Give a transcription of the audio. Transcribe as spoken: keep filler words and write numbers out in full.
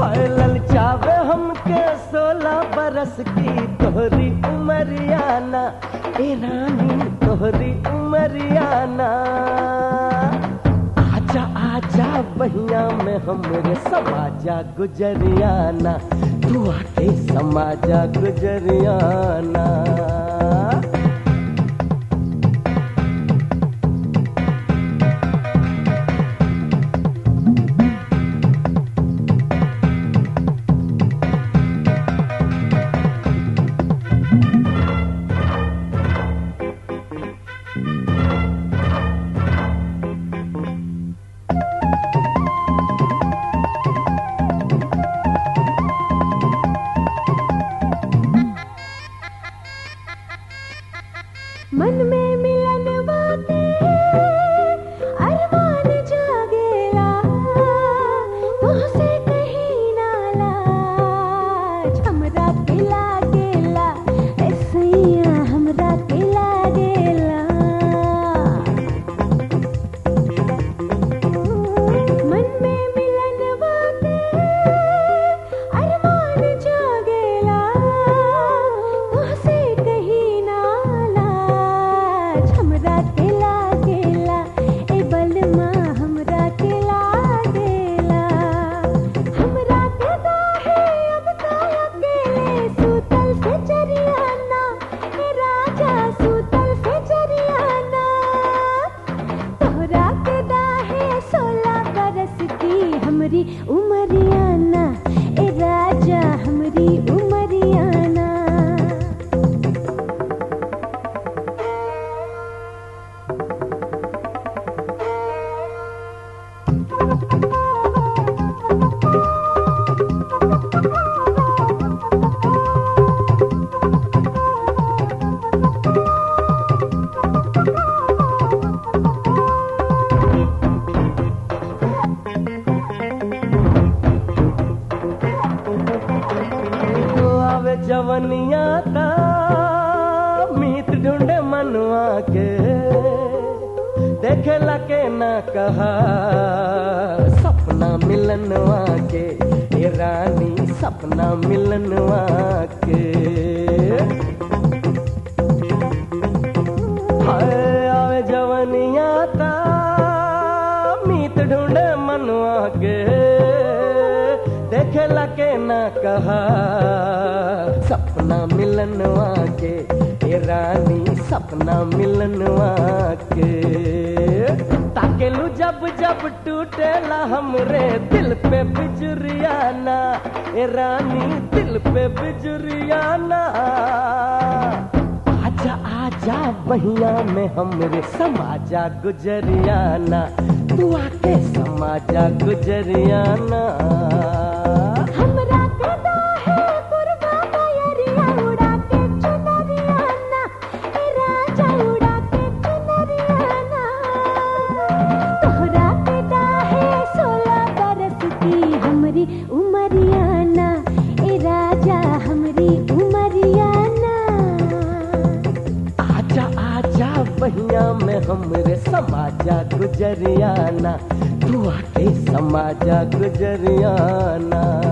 हाय ललचावे हमके सोलह बरस की तोहरी उमरियाना, ए रानी तोहरी उमरियाना। आजा आजा बहिया में हमरे समाजा गुजरियाना, तू आके समाजा गुजरियाना। मन में मिलन बाते अरमान जागेला, तोहसे कहीं ना लाज हमरा के लागेला, ऐसैया हमरा के लागेला। मन में मिलन बाते अरमान जागेला, तोहसे कहीं ना हमरा के लागेला, ए बलमा हमरा के लागेला। हमरा के दाहे अब तो अकेले सूतल से चरियाना, ए राजा सूतल से चरियाना। तोहरा के दाहे सोलह बरस की हमरी उमरियाना, ए राजा हमरी उमरियाना। जवनिया ता मीत ढूंढे मनवा के, देखे लके ना कहा सपना मिलनवा के, ए रानी सपना मिलनवा के। हाय आवे जवनिया ता मीत ढूंढे मनवा के, देखे लके ना कहा सपना मिलनवा के, ए रानी सपना मिलनवा के। ताकेलू जब जब टूटेला हमरे दिल पे बिजुरियाना, ए रानी दिल पे बिजुरियाना। आजा आजा बहिया में हमरे समाजा गुजरियाना, तू आके समाजा गुजरियाना। हमरा के दाहे पुरवा बयरिया उड़ा के चुनरियाना, ए राजा उड़ा के चुनरियाना। तोहरा के दाहे सोलह बरस की हमरी उमरियाना, ए राजा हमरी उमरियाना। आजा आजा बहिया में हमरे समाजा गुजरियाना, तू आके समाजा गुजरियाना।